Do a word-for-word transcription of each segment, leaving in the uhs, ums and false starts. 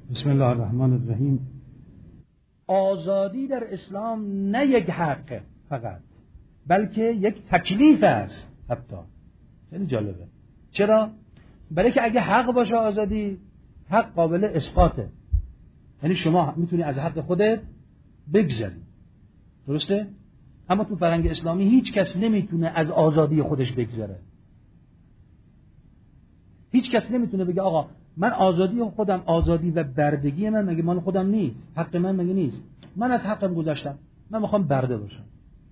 بسم الله الرحمن الرحیم. آزادی در اسلام نه یک حق فقط، بلکه یک تکلیف است. حتی خیلی جالبه. چرا؟ برای که اگه حق باشه آزادی، حق قابل اسقاطه، یعنی شما میتونی از حق خودت بگذری، درسته؟ اما تو فرهنگ اسلامی هیچ کس نمیتونه از آزادی خودش بگذره. هیچ کس نمیتونه بگه آقا من آزادی خودم، آزادی و بردگی من مگه مال خودم نیست؟ حق من مگه نیست؟ من از حقم گذشتم، من میخوام برده باشم.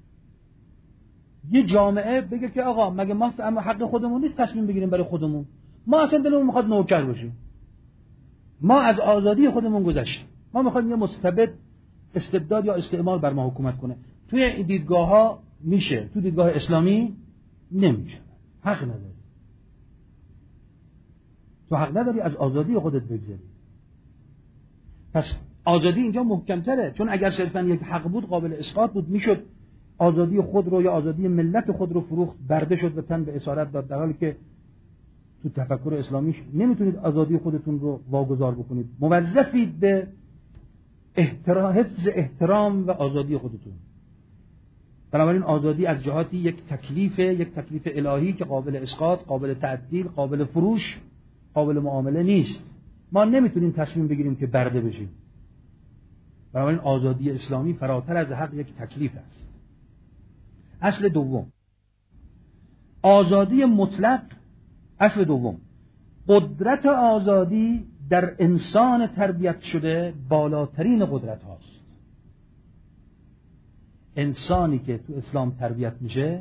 یه جامعه بگه که آقا مگه ما اما حق خودمون نیست تصمیم بگیریم برای خودمون؟ ما اصلا دلمون میخواد نوکر باشیم. ما از آزادی خودمون گذشتیم. ما میخوایم یه مستبد، استبداد یا استعمار بر ما حکومت کنه. توی این دیدگاه‌ها میشه، تو دیدگاه اسلامی نمیشه. حق نداری. تو حق نداری از آزادی خودت بگذری. پس آزادی اینجا محکم‌تره، چون اگر صرفاً یک حق بود قابل اسقاط بود، میشد آزادی خود رو یا آزادی ملت خود رو فروخت، برده شد و تن به اسارت داد، در حالی که تو تفکر اسلامی نمیتونید آزادی خودتون رو واگذار بکنید. موظفید به احترام، حفظ احترام و آزادی خودتون. بنابراین آزادی از جهاتی یک تکلیف، یک تکلیف الهی که قابل اسقاط، قابل تعدیل، قابل فروش، قابل معامله نیست. ما نمیتونیم تصمیم بگیریم که برده بشیم. بنابراین آزادی اسلامی فراتر از حق یک تکلیف است. اصل دوم، آزادی مطلق. اصل دوم، قدرت آزادی در انسان تربیت شده بالاترین قدرت هاست. انسانی که تو اسلام تربیت میشه،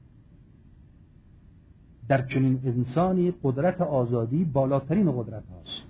در چنین انسانی قدرت آزادی بالاترین قدرت هاست.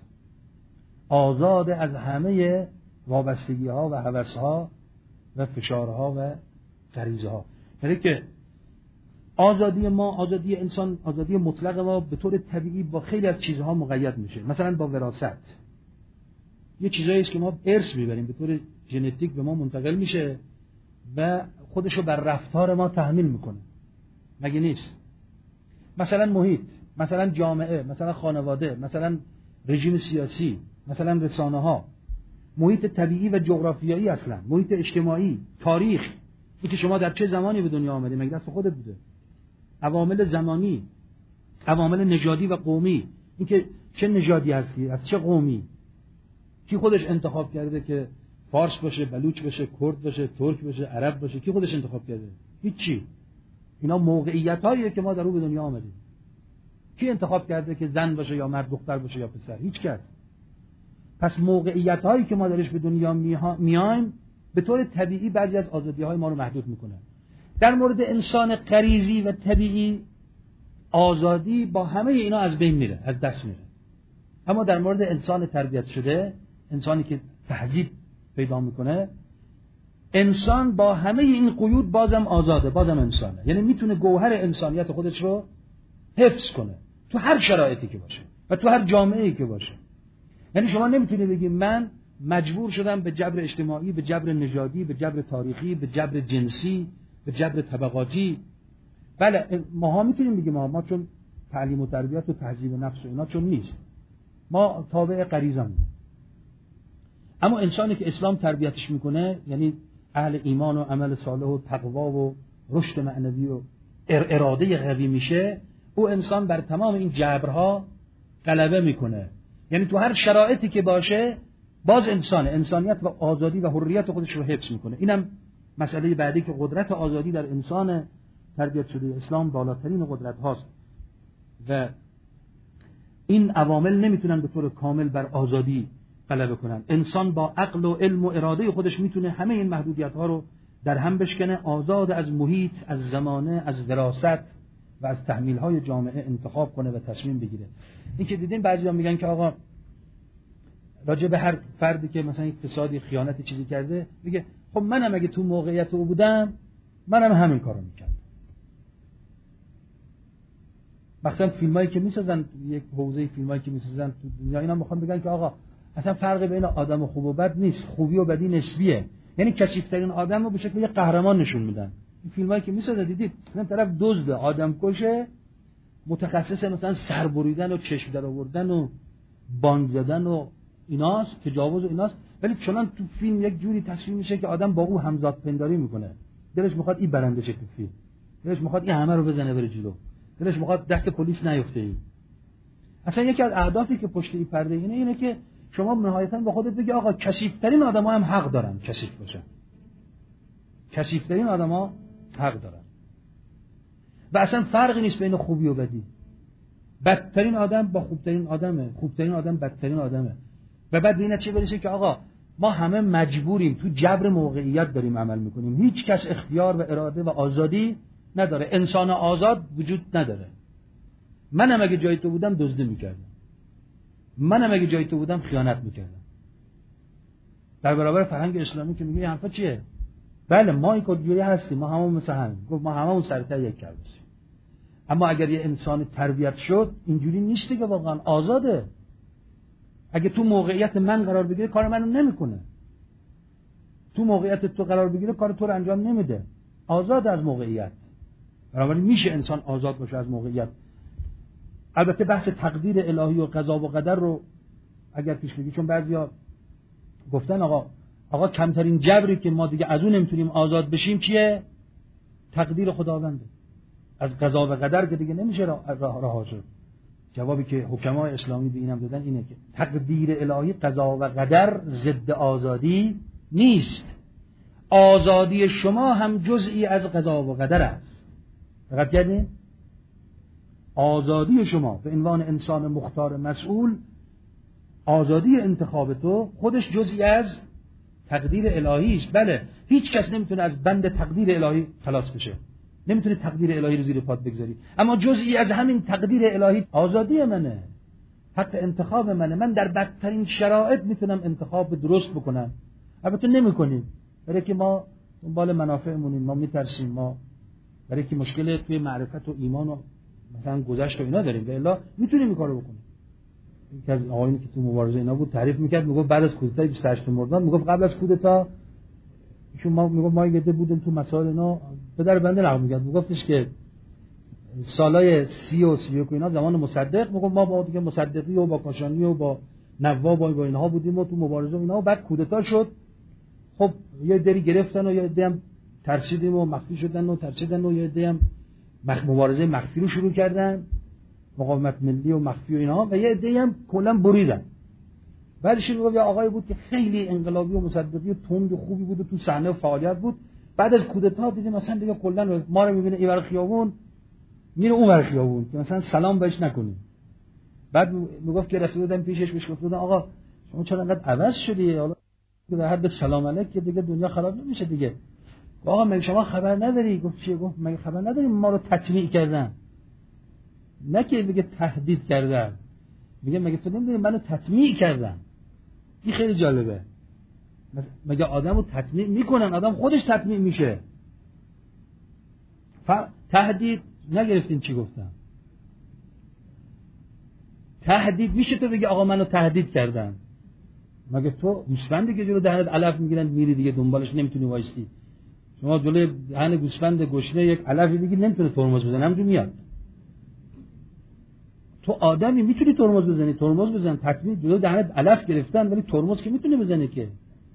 آزاد از همه وابستگی ها و هوس ها و فشارها و غریزه ها. یعنی که آزادی ما، آزادی انسان، آزادی مطلق ما به طور طبیعی با خیلی از چیزها مقید میشه. مثلا با وراثت. یه چیزایی است که ما ارث میبریم، به طور ژنتیک به ما منتقل میشه و خودشو بر رفتار ما تحمیل میکنه. مگه نیست؟ مثلا محیط، مثلا جامعه، مثلا خانواده، مثلا رژیم سیاسی، مثلا رسانه ها، محیط طبیعی و جغرافیایی، اصلا محیط اجتماعی، تاریخ، اینکه شما در چه زمانی به دنیا آمدید مگه دست خودت بوده؟ عوامل زمانی، عوامل نژادی و قومی، اینکه چه نژادی هستی، از چه قومی، کی خودش انتخاب کرده که فارس باشه، بلوچ باشه، کرد باشه، ترک باشه، عرب باشه؟ کی خودش انتخاب کرده؟ هیچی. اینا موقعیتاییه که ما در او به دنیا آمدیم. کی انتخاب کرده که زن باشه یا مرد، دختر باشه یا پسر؟ هیچ کس. پس موقعیتایی که ما درش به دنیا میایم به طور طبیعی بعضی از آزادی‌های ما رو محدود میکنه. در مورد انسان غریزی و طبیعی آزادی با همه اینا از بین میره، از دست میره. اما در مورد انسان تربیت شده، انسانی که تهذیب پیدا میکنه، انسان با همه این قیود بازم آزاده، بازم انسانه. یعنی میتونه گوهر انسانیت خودش رو حفظ کنه تو هر شرایطی که باشه و تو هر جامعه‌ای که باشه. یعنی شما نمیتونی بگی من مجبور شدم به جبر اجتماعی، به جبر نژادی، به جبر تاریخی، به جبر جنسی، به جبر طبقاتی. بله ماها میتونیم بگیم ما, ما چون تعلیم و تربیت و تهذیب نفس و اینا چون نیست، ما تابع غریزمون. اما انسانی که اسلام تربیتش میکنه، یعنی اهل ایمان و عمل صالح و تقوا و رشد معنوی و اراده قوی میشه، او انسان بر تمام این جبرها غلبه میکنه. یعنی تو هر شرایطی که باشه باز انسانه، انسانیت و آزادی و حریت خودش رو حفظ میکنه. اینم مسئله بعدی که قدرت آزادی در انسان تربیت شده اسلام بالاترین قدرت هاست و این عوامل نمیتونن به طور کامل بر آزادی غلبه کنن. انسان با عقل و علم و اراده خودش میتونه همه این محدودیت ها رو در هم بشکنه، آزاد از محیط، از زمانه، از وراثت و از تحمیل های جامعه انتخاب کنه و تصمیم بگیره. این که دیدین بعضیا میگن که آقا راجع به هر فردی که مثلا یک فسادی، خیانتی، چیزی کرده، میگه خب منم اگه تو موقعیت او بودم منم همین کارو میکردم. مثلا فیلمایی که میسازن، یک حوزه فیلمایی که میسازن تو دنیا، اینا میخوان بگن که آقا اصلا فرقی بین آدم خوب و بد نیست، خوبی و بدی نسبیه. یعنی کثیف‌ترین آدم رو به شکل یک قهرمان نشون میدن. این فیلمایی که میسازن دیدید مثلا طرف دزد، آدم کشه، متخصص مثلا سر بریدن و چشم در آوردن و بانگ زدن و ایناست، تجاوز و ایناست، ولی چنان تو فیلم یک جوری تصویر میشه که آدم با او همزاد پنداری میکنه. دلش میخواد این برنده شه تو فیلم، دلش میخواد این همه رو بزنه بره جلو، دلش میخواد دست پلیس نیفته. ای اصلا یکی از اهدافی که پشت این پرده اینه اینه که شما نهایتاً با خودت بگی آقا کثیف‌ترین آدم‌ها هم حق دارن کثیف باشن، کثیف‌ترین آدم‌ها حق دارن و اصلا فرقی نیست بین خوبی و بدی. بدترین آدم با خوبترین آدمه، خوبترین آدم بدترین آدمه. و بعد به این چه برسه که آقا ما همه مجبوریم، تو جبر موقعیت داریم عمل میکنیم، هیچ کس اختیار و اراده و آزادی نداره، انسان آزاد وجود نداره. منم اگه جای تو بودم دزدی میکردم، منم اگه جای تو بودم خیانت میکردم. در برابر فرهنگ اسلامی که میگه این حرفا چیه؟ بله ما این کدجوری هستیم، ما همون مثل هم گفت ما هممون سرتا یک کردیم. اما اگر یه انسان تربیت شد اینجوری نیست که واقعا آزاده. اگه تو موقعیت من قرار بگیره کار منو نمیکنه، تو موقعیت تو قرار بگیره کار تو رو انجام نمیده، آزاد از موقعیت. بنابراین میشه انسان آزاد باشه از موقعیت. البته بحث تقدیر الهی و قضا و قدر رو اگر پیش بگی، چون بعضیا گفتن آقا آقا کمترین جبری که ما دیگه از اون نمیتونیم آزاد بشیم چیه؟ تقدیر خداونده. از قضا و قدر که دیگه نمیشه رها شد. جوابی که حکمای اسلامی به اینم دادن اینه که تقدیر الهی، قضا و قدر ضد آزادی نیست. آزادی شما هم جزئی از قضا و قدر است. دقت کردین؟ آزادی شما به عنوان انسان مختار مسئول، آزادی انتخاب تو خودش جزئی از تقدیر الهی است. بله هیچ کس نمیتونه از بند تقدیر الهی خلاص بشه، نمیتونه تقدیر الهی رو زیر پات بگذاری، اما جزئی از همین تقدیر الهی آزادی منه، حق انتخاب منه. من در بدترین شرایط میتونم انتخاب درست بکنم. البته نمیکنیم برای که ما دنبال منافعمونیم، ما میترسیم، ما برای که مشکل توی معرفت و ایمان و مثلا گذشت و اینا داریم، به الا میتونیم این کارو بکنیم. یکی از آقایانی که تو مبارزه اینا بود تعریف میکرد، میگفت بعد از کودتای بیست و هشتم مرداد، میگفت قبل از کودتا ایشون ما میگفت ما یه بودیم تو مسائل اینا، پدر بنده نقل میکرد، میگفتش که سالای سی و سی و اینا زمان مصدق، میگفت ما با دیگه مصدقی و با کاشانی و با نواب و با اینها بودیم و تو مبارزه اینا، و بعد کودتا شد. خب یه دری گرفتن و یه دی هم ترسیدیم و مخفی شدن و ترسیدن و یه دی هم مبارزه مخفی رو شروع کردن، مقاومت ملی و مخفی و اینها، و یه دی هم کلا بریدن. بعدش میگفت یه آقای بود که خیلی انقلابی و مصدقی و تند و خوبی بود و تو صحنه و فعالیت بود، بعد از کودتا دیدیم مثلا دیگه کلا ما رو میبینه اینور خیابون میره اونور خیابون که مثلا سلام بهش نکنیم. بعد میگفت که رفته بودم پیشش بهش گفتم آقا شما چرا انقدر عوض شدی؟ حالا در حد سلام علیک که دیگه دنیا خراب نمیشه دیگه. آقا مگه شما خبر نداری؟ گفت چیه؟ گفت مگه خبر نداری ما رو تطمیع کردن؟ نه که میگه تهدید کردن، میگه مگه تو نمیدونی منو تطمیع کردن؟ این خیلی جالبه. مگه آدمو تطمیع میکنن؟ آدم خودش تطمیع میشه. ف... تهدید نگرفتین چی گفتم؟ تهدید میشه تو بگی آقا منو تهدید کردن؟ مگه تو گوسفندی که جلو دهنت علف میگیرن میری دیگه دنبالش نمیتونی وایستی؟ شما جلوی دهن گوسفند گشنه یک علفی بگی نمیتونه ترمز بزنه، همونجوری میاد. تو آدمی میتونی ترمز بزنی، ترمز بزن. تطمیع جلو دهنت علف گرفتن ولی ترمز که میتونه بزنه که.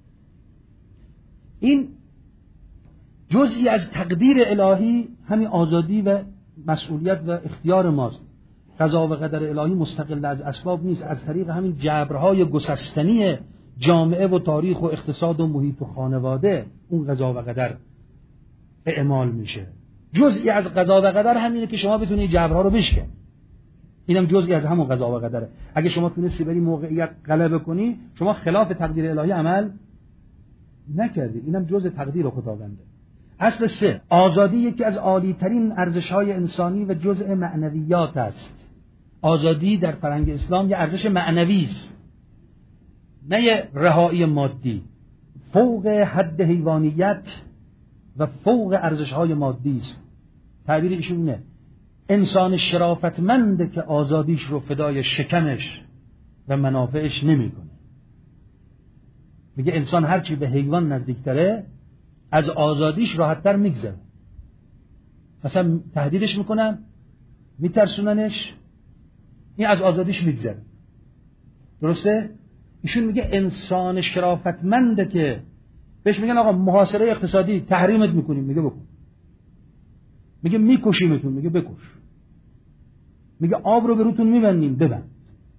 این جزئی از تقدیر الهی، همین آزادی و مسئولیت و اختیار ماست. قضا و قدر الهی مستقل از اسباب نیست، از طریق همین جبرهای گسستنی جامعه و تاریخ و اقتصاد و محیط و خانواده اون قضا و قدر اعمال میشه. جزئی از قضا و قدر همینه که شما بتونی جبرها رو بشکن. اینم جزئی از همون قضا و قدره. اگه شما تونستی بری موقعیت غلبه کنی، شما خلاف تقدیر الهی عمل نکردی. اینم جزء تقدیر خداونده. اصل سه، آزادی یکی از عالی ترین ارزش‌های انسانی و جزء معنویات است. آزادی در فرهنگ اسلام یه ارزش معنوی است، نه یه رهایی مادی. فوق حد حیوانیت و فوق ارزش‌های مادی است. تعبیر ایشون اینه: انسان شرافتمند که آزادیش رو فدای شکمش و منافعش نمی‌کنه. میگه انسان هرچی به حیوان نزدیکتره از آزادیش راحت‌تر میگذره. مثلا تهدیدش میکنن، میترسوننش، این از آزادیش میگذره. درسته؟ ایشون میگه انسان شرافتمنده که بهش میگن آقا محاصره اقتصادی تحریمت میکنیم، میگه بکن. میگه میکشیمتون، میگه بکش. میگه آب رو به روتون میبندیم، ببند.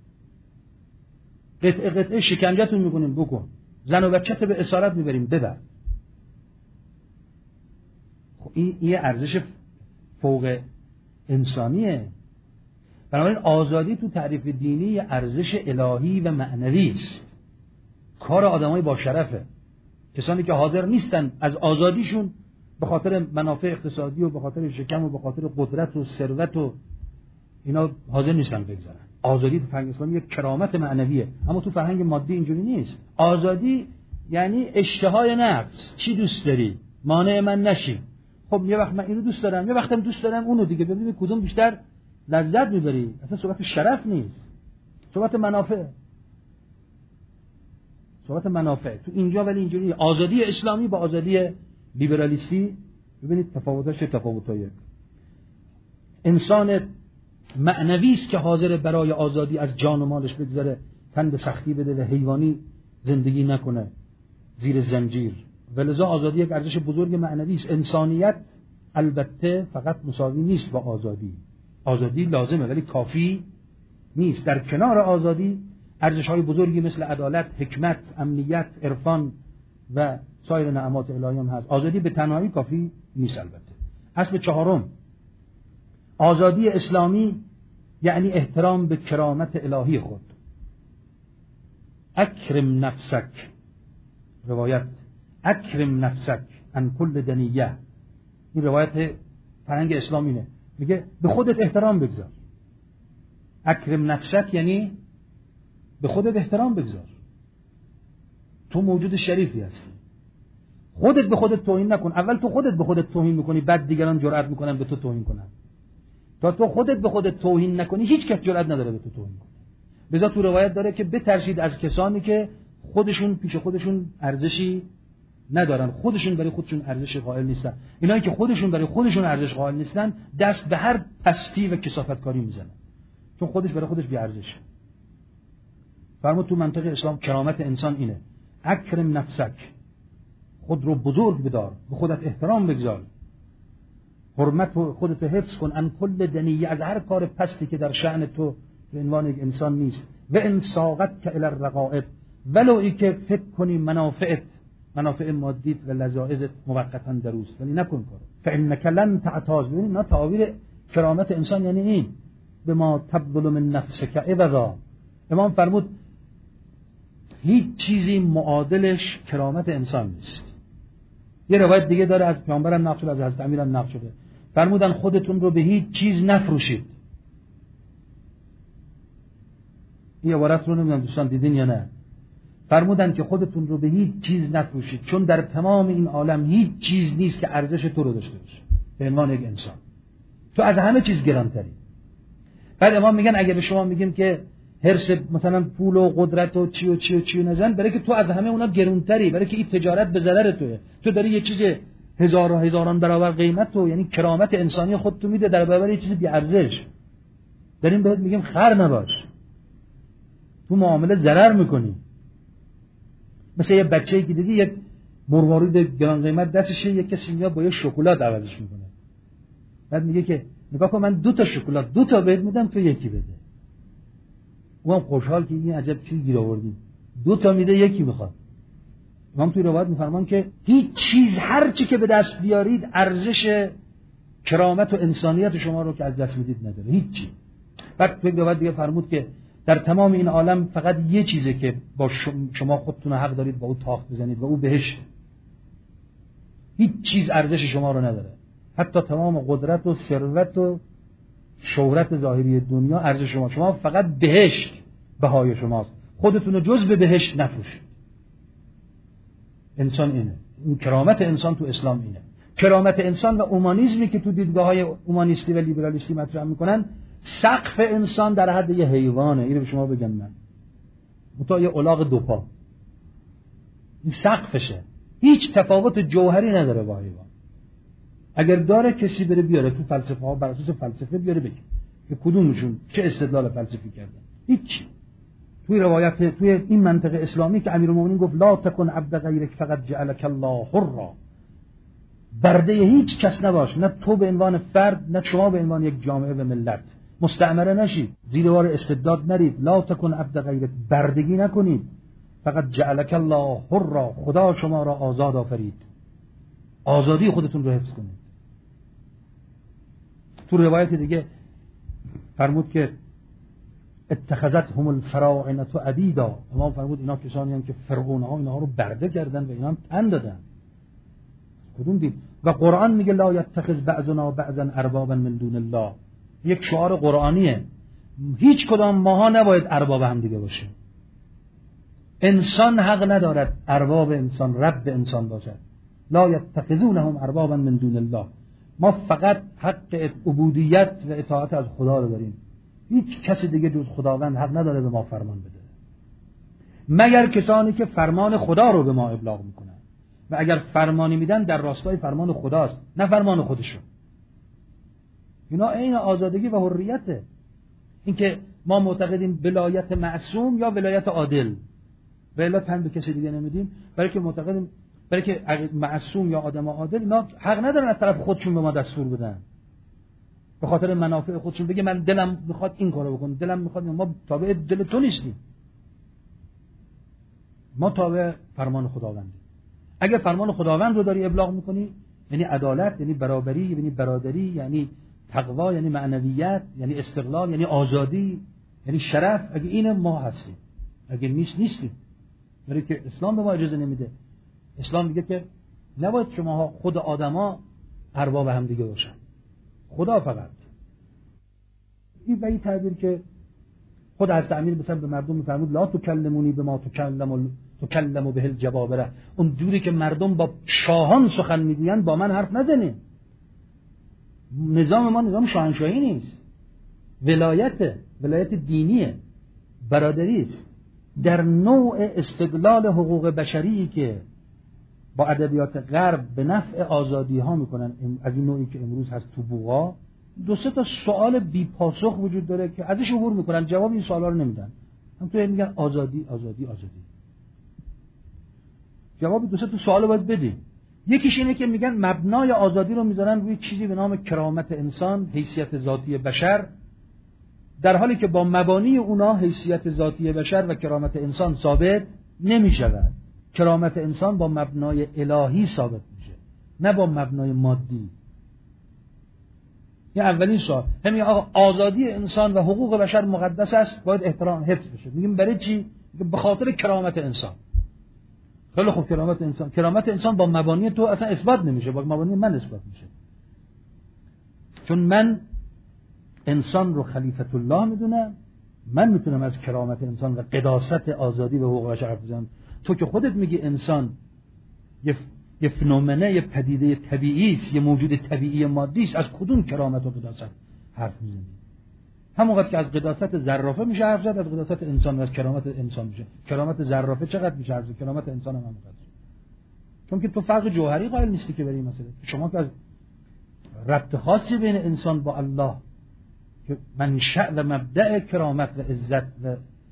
قطعه قطعه شکنجهتون میکنیم، بکن. زن و بچه‌ت به اسارت میبریم، ببر. خب این یه ارزش فوق انسانیه. بنابراین آزادی تو تعریف دینی یه ارزش الهی و معنوی است. کار آدمای با شرفه. کسانی که حاضر نیستن از آزادیشون به خاطر منافع اقتصادی و به خاطر شکم و به خاطر قدرت و ثروت و اینا حاضر نیستن بگذارن. آزادی تو فرهنگ اسلامی یک کرامت معنویه، اما تو فرهنگ مادی اینجوری نیست. آزادی یعنی اشتهای نفس. چی دوست داری؟ مانع من نشی. خب یه وقت من اینو دوست دارم، یه وقتم دوست دارم اونو، دیگه ببین کدوم بیشتر لذت میبری. اصلا صحبت شرف نیست، صحبت منافع. صحبت منافع تو اینجا. ولی اینجوری آزادی اسلامی با آزادی لیبرالیستی، ببینید تفاوتاش چه تفاوتاییه. انسان معنوی است که حاضر برای آزادی از جان و مالش بگذاره، تن به سختی بده و حیوانی زندگی نکنه زیر زنجیر. ولذا آزادی یک ارزش بزرگ معنوی است. انسانیت البته فقط مساوی نیست با آزادی. آزادی لازمه ولی کافی نیست. در کنار آزادی ارزش‌های بزرگی مثل عدالت، حکمت، امنیت، عرفان و سایر نعمات الهی هم هست. آزادی به تنهایی کافی نیست البته. اصل چهارم، آزادی اسلامی یعنی احترام به کرامت الهی خود. اکرم نفسک، روایت اکرم نفسک عن کل دنیه. این روایت فرهنگ اسلامی نه. میگه به خودت احترام بگذار. اکرم نفسک یعنی به خودت احترام بگذار. تو موجود شریفی هستی. خودت به خودت توهین نکن. اول تو خودت به خودت توهین میکنی، بعد دیگران جرأت میکنن به تو توهین کنن. تا تو خودت به خودت توهین نکنی هیچ کس جرأت نداره به تو توهین کنه. بذات تو روایت داره که بترسید از کسانی که خودشون پیش خودشون ارزشی ندارن، خودشون برای خودشون ارزش قائل نیستن. اینایی که خودشون برای خودشون ارزش قائل نیستن دست به هر پستی و کثافتکاری میزنن، چون خودش برای خودش بی ارزشه. فرمود تو منطق اسلام کرامت انسان اینه. اکرم نفسک، خود رو بزرگ بدار، به خودت احترام بگذار، حرمت خودت حفظ کن، ان کل دنیه، از هر کار پستی که در شأن تو به عنوان یک انسان نیست. و ان ساقت که الی الرغائب، ولو ای که فکر کنی منافعت، منافع مادیت و لذایذت موقتا دروست، ولی نکن کارو. فانک لن تعتاض. ببینید نه، تعابیر کرامت انسان یعنی این، به ما تبذل من نفسک عوضا. امام فرمود هیچ چیزی معادلش کرامت انسان نیست. یه روایت دیگه داره از پیامبرم نقل شده، از حضرت امیرم نقل شده، فرمودن خودتون رو به هیچ چیز نفروشید. این عبارت رو نمیدونم دوستان دیدین یا نه. فرمودن که خودتون رو به هیچ چیز نفروشید، چون در تمام این عالم هیچ چیز نیست که ارزش تو رو داشته باشه به عنوان یک انسان. تو از همه چیز گرانتری. بعد امام میگن اگه به شما میگیم که حرص مثلا پول و قدرت و چی و چی و چی و نزن، برای که تو از همه اونا گرانتری، برای که این تجارت به ضرر توئه. تو داری یه چیز هزار و هزاران برابر قیمت تو، یعنی کرامت انسانی خودت تو میده در برابر یه چیز بی ارزش. داریم بهت میگیم خر نباش، تو معامله ضرر میکنی. مثل یه بچه‌ای که دیدی یک مروارید گران قیمت دستشه، یک کسی میاد با یه شکلات عوضش میکنه، بعد میگه که نگاه کن من دو تا شکلات دو تا بهت میدم تو یکی بده. اونم خوشحال که این عجب چیز گیر آوردیم، دو تا میده یکی میخواد. امام توی روایت میفرمان که هیچ چیز هر چی که به دست بیارید ارزش کرامت و انسانیت شما رو که از دست میدید نداره، هیچ چی. بعد توی روایت دیگه فرمود که در تمام این عالم فقط یه چیزه که با شما خودتون حق دارید با او تاخت بزنید و او بهشت. هیچ چیز ارزش شما رو نداره، حتی تمام قدرت و ثروت و شهرت ظاهری دنیا ارزش شما، شما فقط بهشت بهای شماست. خودتون رو جز به بهشت نفروشید. انسان اینه، این کرامت انسان تو اسلام اینه. کرامت انسان و اومانیسمی که تو دیدگاه‌های اومانیستی و لیبرالیستی مطرح میکنن، سقف انسان در حد یه حیوانه. اینو به شما بگم من، متا یه الاغ دو پا، این سقفشه، هیچ تفاوت جوهری نداره با حیوان. اگر داره کسی بره بیاره تو فلسفه ها، بر اساس فلسفه بیاره بگه که کدومشون چه استدلال فلسفی کردن. هیچ. توی روایت توی این منطقه اسلامی که امیرالمومنین گفت لا تکن عبد غیرک فقط جعلک الله حرا، برده هیچ کس نباش، نه تو به عنوان فرد نه شما به عنوان یک جامعه و ملت. مستعمره نشید، زیر بار استبداد نرید. لا تکن عبد غیرک، بردگی نکنید. فقط جعلک الله حرا، خدا شما را آزاد آفرید، آزادی خودتون رو حفظ کنید. تو روایت دیگه فرمود که اتخذتهم الفراعنه عبیدا، امام فرمود اینا کسانی هستند که فرعون ها اینها رو برده کردن و اینا هم تن دادن. کدوم دین؟ و قرآن میگه لا یتخذ بعضنا بعضا اربابا من دون الله، یک شعار قرآنیه. هیچ کدام ماها نباید ارباب هم دیگه باشه. انسان حق ندارد ارباب انسان رب انسان باشد. لا یتخذونهم اربابا من دون الله، ما فقط حق عبودیت و اطاعت از خدا رو داریم. هیچ کسی دیگه جز خداوند حق نداره به ما فرمان بده، مگر کسانی که فرمان خدا رو به ما ابلاغ میکنن و اگر فرمانی میدن در راستای فرمان خداست نه فرمان خودشون. اینا عین آزادگی و حریته. اینکه ما معتقدیم ولایت معصوم یا ولایت عادل، ولی تن به کسی دیگه نمیدیم، برای که معتقدیم برای که معصوم یا آدم عادل اینا حق ندارن از طرف خودشون به ما دستور بدن، به خاطر منافع خودشون بگه من دلم میخواد این کارو بکنم، دلم میخواد. ما تابع دل تو نیستیم، ما تابع فرمان خداوندیم. اگه فرمان خداوند رو داری ابلاغ میکنی یعنی عدالت، یعنی برابری، یعنی برادری، یعنی تقوا، یعنی معنویت، یعنی استقلال، یعنی آزادی، یعنی شرف. اگه این ما هستیم، اگه نیست نیستیم. برای که اسلام به ما اجازه نمیده. اسلام میگه که نباید شماها خود آدما ارباب هم دیگه باشن، خدا فقط. این به این تعبیر که خود از تعمیر مثلا به مردم میفرمود لا تکلمونی به ما تکلم تکلم به الجبابره، اون جوری که مردم با شاهان سخن میگویند با من حرف نزنید. نظام ما نظام شاهنشاهی نیست، ولایت ولایت دینیه، برادری است. در نوع استدلال حقوق بشری که با ادبیات غرب به نفع آزادی ها میکنن، از این نوعی که امروز هست تو بوغا، دو سه تا سوال بی پاسخ وجود داره که ازش عبور میکنن، جواب این سوالا رو نمیدن. هم تو میگن آزادی آزادی آزادی، جواب دو سه تا سوال باید بدی. یکیش اینه که میگن مبنای آزادی رو میذارن روی چیزی به نام کرامت انسان، حیثیت ذاتی بشر، در حالی که با مبانی اونا حیثیت ذاتی بشر و کرامت انسان ثابت نمیشود. کرامت انسان با مبنای الهی ثابت میشه، نه با مبنای مادی. این اولین سوال. همین آقا آزادی انسان و حقوق بشر مقدس است، باید احترام حفظ بشه. میگیم برای چی؟ به خاطر کرامت انسان. خیلی خوب، کرامت انسان کرامت انسان با مبانی تو اصلا اثبات نمیشه، با مبانی من اثبات میشه. چون من انسان رو خلیفت الله میدونم، من میتونم از کرامت انسان و قداست آزادی و حقوق بشر حرف بزنم. تو که خودت میگی انسان یه یه فنومنه، یه پدیده طبیعی است، یه موجود طبیعی مادی است، از کدوم کرامت و قداست حرف میزنی؟ همون وقت که از قداست زرافه میشه حرف زد، از قداست انسان و از کرامت انسان میشه. کرامت زرافه چقدر میشه حرف زد؟ کرامت انسان هم همونقدر. چون که تو فرق جوهری قائل نیستی که برای مسئله. شما که از ربط خاصی بین انسان با الله که منشأ و مبدأ کرامت و عزت و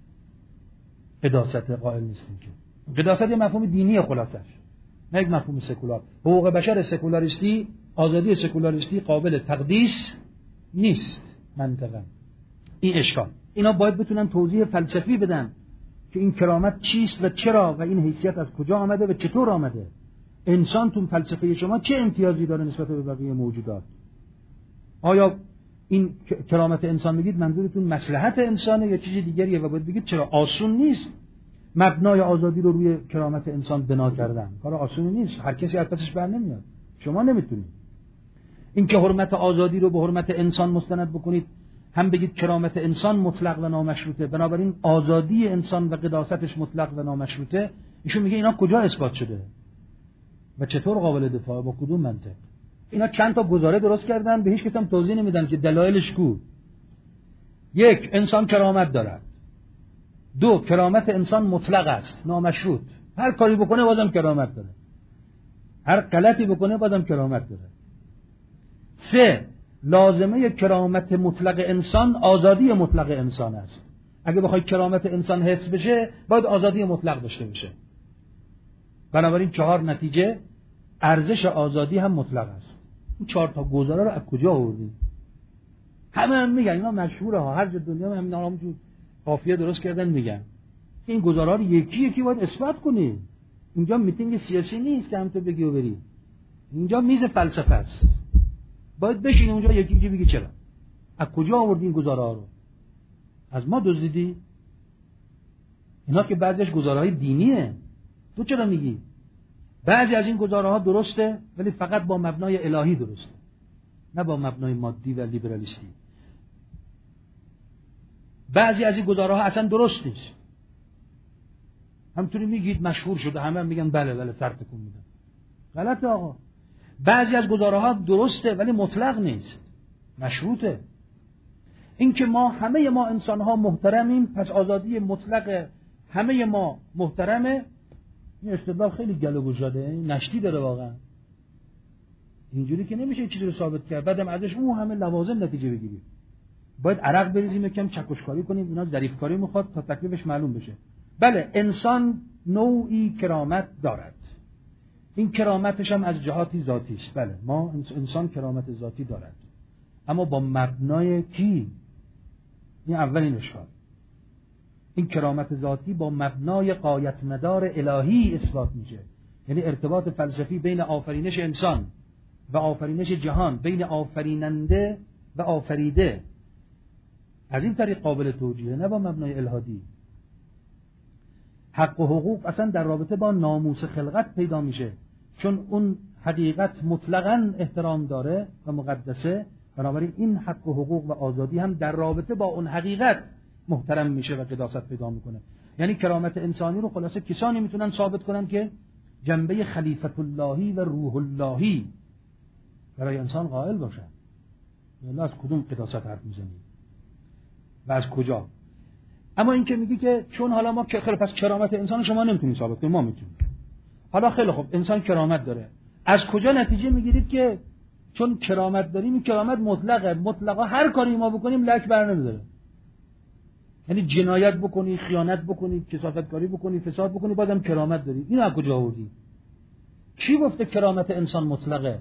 قداست قائل نیستیم. که قداست یه مفهوم دینی خلاصش، نه یک مفهوم سکولار. حقوق بشر سکولاریستی، آزادی سکولاریستی قابل تقدیس نیست منطقا. این اشکال. اینا باید بتونن توضیح فلسفی بدن که این کرامت چیست و چرا و این حیثیت از کجا آمده و چطور آمده. انسان تو فلسفه شما چه امتیازی داره نسبت به بقیه موجودات؟ آیا این کرامت انسان میگید منظورتون مصلحت انسانه یا چیز دیگریه؟ و باید بگید چرا. آسون نیست مبنای آزادی رو روی کرامت انسان بنا کردن، کار آسونی نیست، هر کسی از پسش بر نمیاد. شما نمیتونید این که حرمت آزادی رو به حرمت انسان مستند بکنید، هم بگید کرامت انسان مطلق و نامشروطه، بنابراین آزادی انسان و قداستش مطلق و نامشروطه. ایشون میگه اینا کجا اثبات شده و چطور قابل دفاع، با کدوم منطق؟ اینا چند تا گزاره درست کردن، به هیچ کس هم توضیح نمیدن که دلایلش کو. یک، انسان کرامت دارد. دو، کرامت انسان مطلق است، نامشروط، هر کاری بکنه بازم کرامت داره، هر غلطی بکنه بازم کرامت داره. سه، لازمه کرامت مطلق انسان آزادی مطلق انسان است. اگه بخوای کرامت انسان حفظ بشه باید آزادی مطلق داشته باشه. بنابراین چهار نتیجه ارزش آزادی هم مطلق است. این چهار تا گزاره رو از کجا آوردی؟ همه هم میگن، اینا مشهوره ها، هر جا دنیا همین همون قافیه درست کردن میگن. این گزاره رو یکی یکی باید اثبات کنی. اینجا میتینگ سیاسی نیست که هم تو بگی و بری. اینجا میز فلسفه است. باید بشین اونجا یکی یکی بگی چرا. از کجا آوردی این گزاره ها رو؟ از ما دزدیدی؟ اینا که بعضیش گزاره‌های دینیه. تو چرا میگی؟ بعضی از این گزاره‌ها درسته ولی فقط با مبنای الهی درسته، نه با مبنای مادی و لیبرالیستی. بعضی از این گزاره‌ها اصلا درست نیست. همونطوری میگید مشهور شده، همه هم میگن بله بله سر تکون میدن. غلطه آقا. بعضی از گزاره‌ها درسته ولی مطلق نیست، مشروطه. این که ما همه ما انسان‌ها محترمیم، پس آزادی مطلق همه ما محترمه. این استدلال خیلی گله گشاده، نشتی داره واقعا. اینجوری که نمیشه چیزی رو ثابت کرد بعدم ازش اون همه لوازم نتیجه بگیریم. باید عرق بریزیم، یکم چکشکاری کنیم، اینا ظریفکاری میخواد تا تکلیفش معلوم بشه. بله انسان نوعی کرامت دارد، این کرامتش هم از جهاتی ذاتی است. بله ما انسان کرامت ذاتی دارد، اما با مبنای کی؟ این اولین اشکال. این کرامت ذاتی با مبنای غایت مدار الهی اثبات میشه، یعنی ارتباط فلسفی بین آفرینش انسان و آفرینش جهان، بین آفریننده و آفریده، از این طریق قابل توجیه، نه با مبنای الهادی. حق و حقوق اصلا در رابطه با ناموس خلقت پیدا میشه، چون اون حقیقت مطلقاً احترام داره و مقدسه، بنابراین این حق و حقوق و آزادی هم در رابطه با اون حقیقت محترم میشه و قداست پیدا میکنه. یعنی کرامت انسانی رو خلاصه کسانی میتونن ثابت کنن که جنبه خلیفت اللهی و روح اللهی برای انسان قائل باشن. والله از کدوم قداست حرف میزنی و از کجا؟ اما این که میگی که چون حالا ما که خیلی پس کرامت انسان شما نمیتونید ثابت کنید، ما میتونیم. حالا خیلی خوب انسان کرامت داره، از کجا نتیجه میگیرید که چون کرامت داریم این کرامت مطلقه؟ مطلقا هر کاری ما بکنیم لک بر نمیداره. یعنی جنایت بکنی، خیانت بکنی، کثافتکاری بکنی، فساد بکنی، بازم کرامت داری. اینو از کجا آوردی؟ کی گفته کرامت انسان مطلقه؟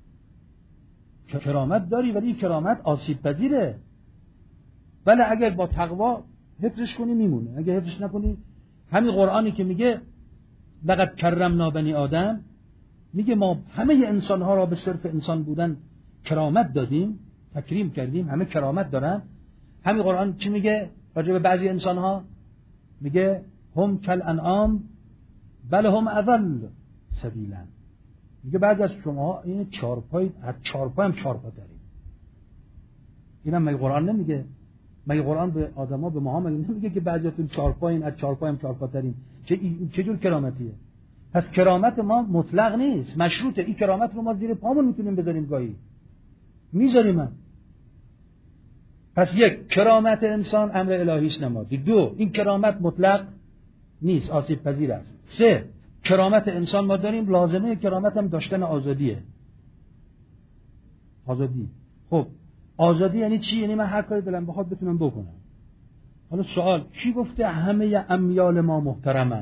کرامت داری ولی کرامت آسیب پذیره. بله اگر با تقوا حفظش کنی میمونه، اگه حفظش نکنی، همین قرآنی که میگه لقد کرمنا بنی آدم، میگه ما همه انسانها را به صرف انسان بودن کرامت دادیم، تکریم کردیم، همه کرامت دارن. همین قرآن چی میگه راجع به بعضی انسانها؟ میگه هم کل انعام بل هم اضل سبیلا. میگه بعضی از شما این چارپای، از چارپای هم چارپا داریم. اینم مگه قرآن نمیگه؟ مگه قرآن به آدما، به ما نمیگه که بعضیاتون چارپایین، از چارپای هم چارپا داریم؟ چه چه جور کرامتیه؟ پس کرامت ما مطلق نیست، مشروطه. این کرامت رو ما زیر پامون میتونیم بذاریم، گاهی میذاریم هم. پس یک، کرامت انسان امر الهی است نمادی. دو، این کرامت مطلق نیست، آسیب پذیر است. سه، کرامت انسان ما داریم، لازمه کرامت هم داشتن آزادیه. آزادی. خب آزادی یعنی چی؟ یعنی من هر کاری دلم بخواد بتونم بکنم. حالا سوال، کی گفته همه امیال ما محترمه؟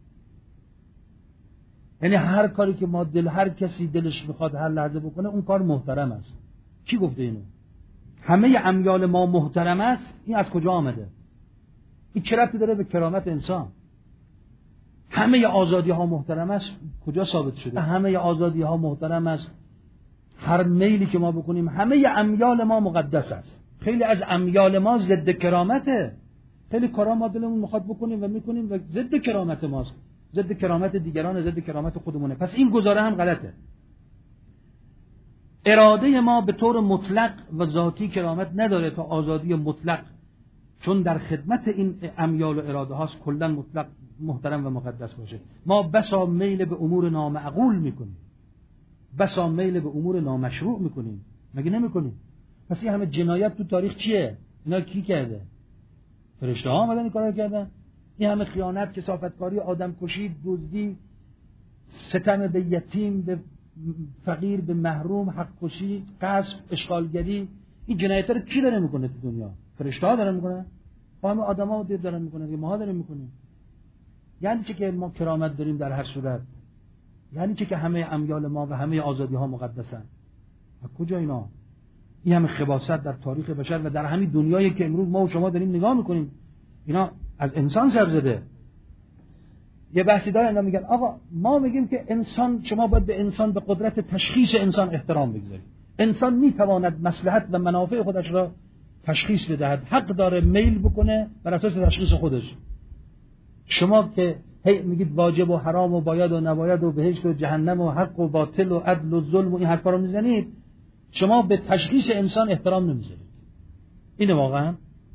یعنی هر کاری که ما دل هر کسی دلش میخواد هر لحظه بکنه اون کار محترم است. کی گفته اینو؟ همه امیال ما محترم است، این از کجا آمده؟ این چه ربطی داره به کرامت انسان؟ همه آزادی ها محترم است، کجا ثابت شده؟ همه آزادی ها محترم است، هر میلی که ما بکنیم، همه امیال ما مقدس است. خیلی از امیال ما ضد کرامته، خیلی کارا ما دلمون میخواد بکنیم و میکنیم و ضد کرامت ماست، ضد کرامت دیگران، ضد کرامت خودمونه. پس این گزاره هم غلطه. اراده ما به طور مطلق و ذاتی کرامت نداره تا آزادی مطلق، چون در خدمت این امیال و اراده هاست کلا مطلق محترم و مقدس باشه. ما بسا میل به امور نامعقول میکنیم، بسا میل به امور نامشروع میکنیم، مگه نمیکنیم؟ پس این همه جنایت تو تاریخ چیه؟ اینا کی کرده؟ فرشته ها آمدن این کارا کردن؟ این همه خیانت، کثافتکاری، آدم کشی، دزدی، ستم به یتیم، به فقیر، به محروم، حق کشی، غصب، اشغالگری، این جنایت‌ها رو کی داره میکنه تو دنیا؟ فرشته ها دارن میکنن؟ با همه آدما دارن میکنن که ما داریم میکنیم. یعنی چه که ما کرامت داریم در هر صورت؟ یعنی چه که همه امیال ما و همه آزادی ها مقدسن؟ از کجا اینا؟ این همه خباثت در تاریخ بشر و در همین دنیایی که امروز ما و شما داریم نگاه میکنیم، اینا از انسان سر زده. یه بحثی دارن اینا میگن آقا ما میگیم که انسان، شما باید به انسان، به قدرت تشخیص انسان احترام بگذارید. انسان میتواند مصلحت و منافع خودش را تشخیص بدهد، حق داره میل بکنه بر اساس تشخیص خودش. شما که هی میگید واجب و حرام و باید و نباید و بهشت و جهنم و حق و باطل و عدل و ظلم و این حرفا رو میزنید، شما به تشخیص انسان احترام نمیذارید. اینه واقعا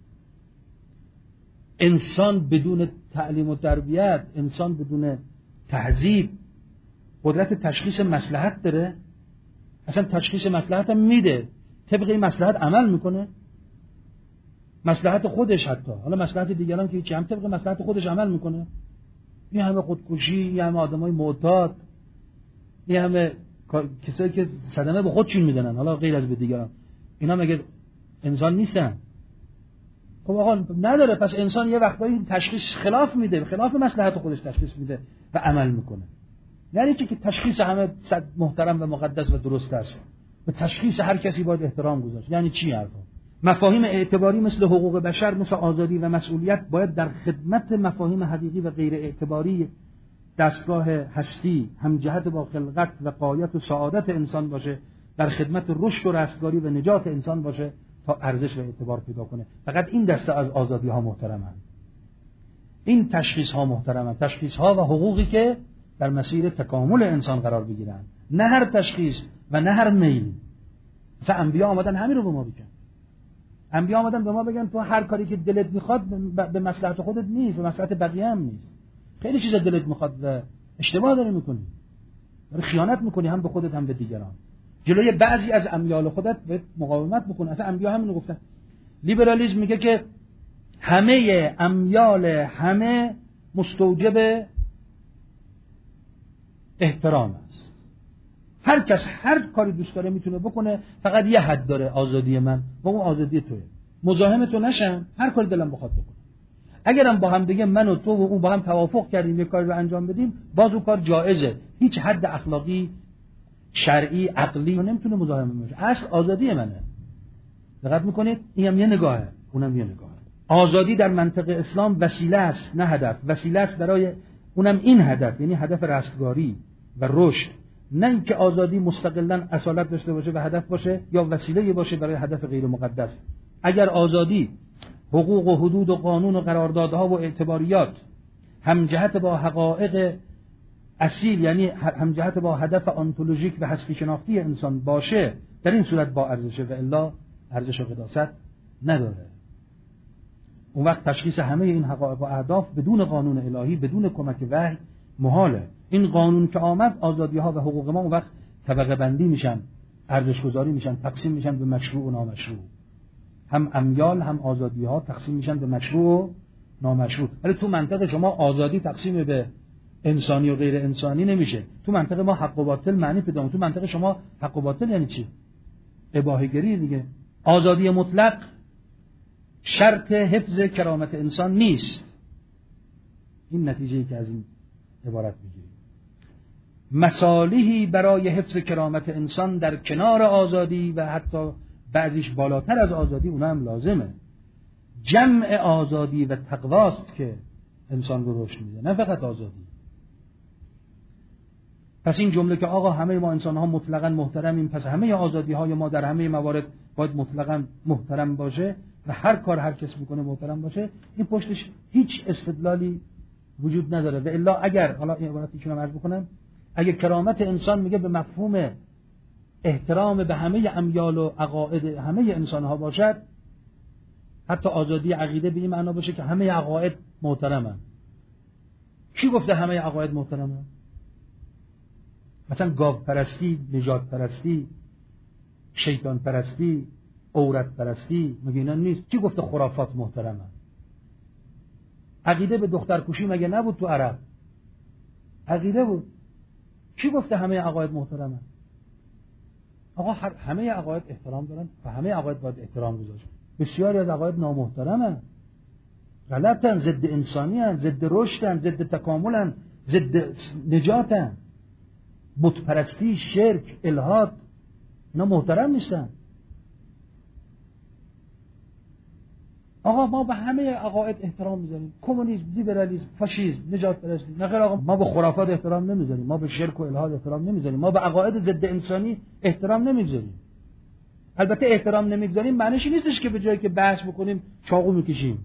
انسان بدون تعلیم و تربیت، انسان بدون تهذیب قدرت تشخیص مصلحت داره؟ اصلا تشخیص مصلحت هم میده، طبق این مصلحت عمل میکنه؟ مصلحت خودش حتی، حالا مصلحت دیگران که هیچی، هم طبق مصلحت خودش عمل میکنه؟ این همه خودکشی، این همه آدمای معتاد، این همه کسایی که صدمه به خودشون میزنن، حالا غیر از به دیگران، اینا مگه انسان نیستن؟ خب آقا نداره. پس انسان یه وقتایی تشخیص خلاف میده، خلاف مصلحت خودش تشخیص میده و عمل میکنه. یعنی چه که تشخیص همه محترم و مقدس و درست است، به تشخیص هر کسی باید احترام گذاشت. یعنی چی حرفا؟ مفاهیم اعتباری مثل حقوق بشر، مثل آزادی و مسئولیت باید در خدمت مفاهیم حقیقی و غیر اعتباری دستگاه هستی همجهت با خلقت و غایت و سعادت انسان باشه، در خدمت رشد و رستگاری و نجات انسان باشه تا ارزش و اعتبار پیدا کنه. فقط این دسته از آزادی ها محترمند، این تشخیص ها محترمند، تشخیص ها و حقوقی که در مسیر تکامل انسان قرار بگیرن، نه هر تشخیص و نه هر میل. مثلا انبیا آمدن همین رو به ما بگن، انبیا آمدن به ما بگن تو هر کاری که دلت میخواد به مصلحت خودت نیست، به مصلحت بقیه هم نیست. خیلی چیزا دلت میخواد و اشتباه داری میکنی، داری خیانت میکنی هم به خودت هم به دیگران. جلوی بعضی از امیال خودت باید مقاومت بکن. اصلا انبیا همین رو گفتن. لیبرالیسم میگه که همه امیال همه مستوجب احترام است. هر کس هر کاری دوست داره میتونه بکنه، فقط یه حد داره، آزادی من و اون آزادی توئه. مزاحم تو نشم، هر کاری دلم بخواد بکنم. اگرم با هم دیگه من و تو و اون با هم توافق کردیم یه کاری رو انجام بدیم، باز اون کار جایزه. هیچ حد اخلاقی، شرعی، عقلی نمیتونه مزاحم بشه. اصل آزادی منه. دقت میکنید؟ اینم یه نگاهه، اونم یه نگاهه. آزادی در منطق اسلام وسیله است نه هدف. وسیله است برای اونم این هدف، یعنی هدف رستگاری و رشد. نه اینکه آزادی مستقلاً اصالت داشته باشه و هدف باشه یا وسیله باشه برای هدف غیر مقدس. اگر آزادی، حقوق و حدود و قانون و قراردادها و اعتباریات همجهت با حقایق اصیل، یعنی همجهت با هدف آنتولوژیک و هستی شناختی انسان باشه، در این صورت با ارزشه و الا ارزش و قداست نداره. اون وقت تشخیص همه این حقایق و اهداف بدون قانون الهی، بدون کمک وحی محاله. این قانون که آمد، آزادی ها و حقوق ما اون وقت طبقه بندی میشن، ارزش گذاری میشن، تقسیم میشن به مشروع و نامشروع. هم امیال هم آزادی ها تقسیم میشن به مشروع و نامشروع. ولی تو منطق شما آزادی تقسیم به انسانی و غیر انسانی نمیشه. تو منطق ما حق و باطل معنی پیدا میکنه. تو منطق شما حق و باطل یعنی چی؟ اباحه‌گری دیگه. آزادی مطلق شرط حفظ کرامت انسان نیست. این نتیجه‌ای که از این عبارت میگیریم. مصالحی برای حفظ کرامت انسان در کنار آزادی و حتی بعضیش بالاتر از آزادی اونها هم لازمه. جمع آزادی و تقواست که انسان رو رشد میده، نه فقط آزادی. پس این جمله که آقا همه ما انسان ها مطلقاً محترمیم، پس همه آزادی های ما در همه موارد باید مطلقاً محترم باشه و هر کار هر کس میکنه محترم باشه، این پشتش هیچ استدلالی وجود نداره. و الا اگر، حالا این عبارتی که من عرض بکنم، اگر کرامت انسان میگه به مفهوم احترام به همه امیال و عقاید همه انسان ها باشد، حتی آزادی عقیده به این معنا باشه که همه عقاید محترمن. کی گفته همه عقاید محترمن؟ مثلا گاو پرستی، نژاد پرستی، شیطان پرستی، عورت پرستی، مگه اینا نیست؟ کی گفته خرافات محترمن؟ عقیده به دخترکشی مگه نبود تو عرب؟ عقیده بود. کی گفته همه عقاید محترمن؟ آقا همه عقاید احترام دارن و همه عقاید باید احترام گذاشت. بسیاری از عقاید نامحترمن. غلطن، ضد انسانی هن، ضد رشدن، ضد تکاملن، ضد نجاتن. بت پرستی، شرک، الحاد، اینا محترم نیستن. آقا ما به همه عقاید احترام میذاریم، کمونیسم، لیبرالیسم، فاشیسم، نجات پرستی. نه خیر آقا، ما به خرافات احترام نمیذاریم، ما به شرک و الحاد احترام نمیذاریم، ما به عقاید ضد انسانی احترام نمیذاریم. البته احترام نمیذاریم معنیش نیستش که به جایی که بحث بکنیم چاقو میکشیم،